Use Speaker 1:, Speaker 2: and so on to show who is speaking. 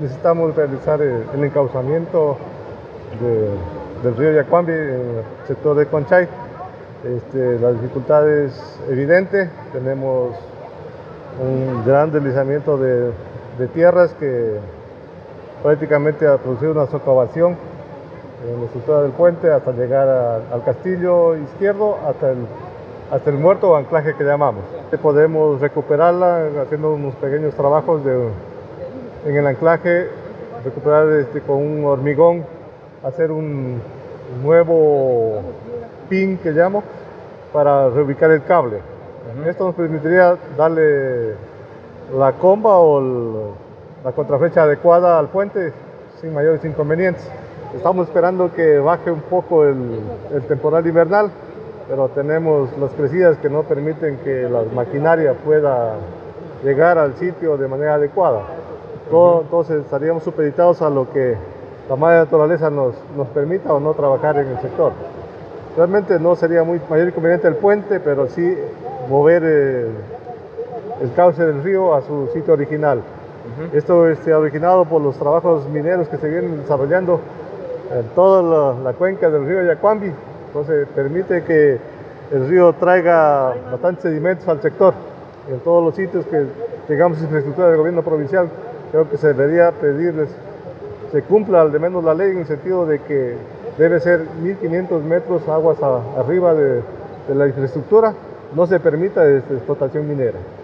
Speaker 1: necesitamos realizar el encauzamiento del río Yacuambi en el sector de Conchay. La dificultad es evidente, tenemos un gran deslizamiento de tierras que prácticamente ha producido una socavación en la estructura del puente hasta llegar al castillo izquierdo, hasta el muerto o anclaje que llamamos. Podemos recuperarla haciendo unos pequeños trabajos en el anclaje, recuperar con un hormigón, hacer un nuevo pin que llamo para reubicar el cable. Esto nos permitiría darle la comba o la contraflecha adecuada al puente sin mayores inconvenientes. Estamos esperando que baje un poco el temporal invernal, pero tenemos las crecidas que no permiten que la maquinaria pueda llegar al sitio de manera adecuada. Entonces estaríamos supeditados a lo que la madre naturaleza nos permita o no trabajar en el sector. Realmente no sería mayor inconveniente el puente, pero sí mover el cauce del río a su sitio original. Esto originado por los trabajos mineros que se vienen desarrollando en toda la cuenca del río Yacuambi. Entonces permite que el río traiga bastantes sedimentos al sector. En todos los sitios que tengamos infraestructura del gobierno provincial, creo que se debería pedirles se cumpla al de menos la ley en el sentido de que debe ser 1500 metros aguas arriba de la infraestructura, no se permita explotación minera.